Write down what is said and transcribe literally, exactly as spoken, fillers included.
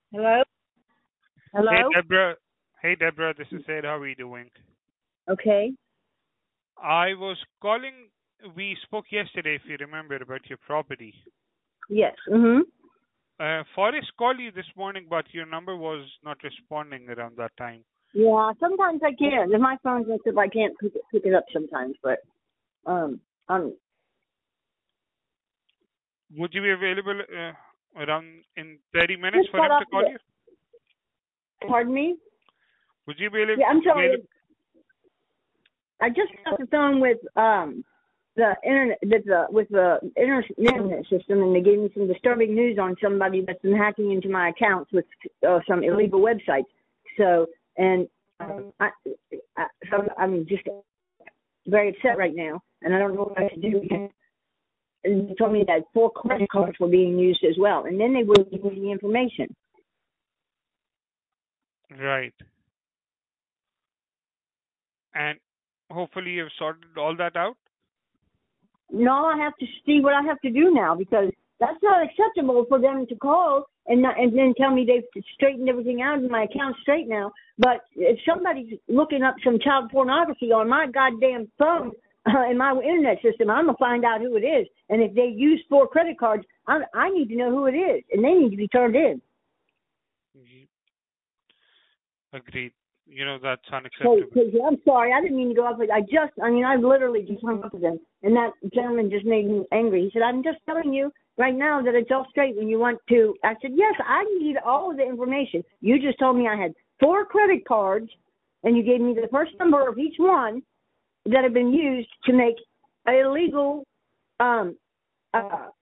Hello? Hey Hello? Deborah. Hey Deborah, this is Ed. How are you doing? Okay. I was calling. We spoke yesterday, if you remember, about your property. Yes. Mm-hmm. Uh, Forrest called you this morning, but your number was not responding around that time. Yeah, sometimes I can't. If my phone's messed up, I can't pick it, pick it up sometimes, but, um, um, Would you be available uh, around in thirty minutes just for got him off to call the, you? pardon me? Would you be able, Yeah, I'm available? sorry. I just got off the phone with, um, the internet, with the, with the inter- internet system, and they gave me some disturbing news on somebody that's been hacking into my accounts with uh, some illegal websites. So, and um, I, I, so I'm just very upset right now, and I don't know what I should do. And they told me that four credit cards were being used as well, and then they wouldn't give me the information. Right. And hopefully you've sorted all that out. Now I have to see what I have to do now, because that's not acceptable for them to call and not, and then tell me they've straightened everything out and my account's straight now. But if somebody's looking up some child pornography on my goddamn phone uh, in my internet system, I'm gonna find out who it is. And if they use four credit cards, I, I need to know who it is, and they need to be turned in. Y- Agreed. You know that's So, unacceptable. cause I'm sorry, I didn't mean to go off. But I just, I mean, I literally just hung up with them, and that gentleman just made me angry. He said, "I'm just telling you right now that it's all straight when you want to." I said, "Yes, I need all of the information. You just told me I had four credit cards, and you gave me the first number of each one that have been used to make illegal um, uh,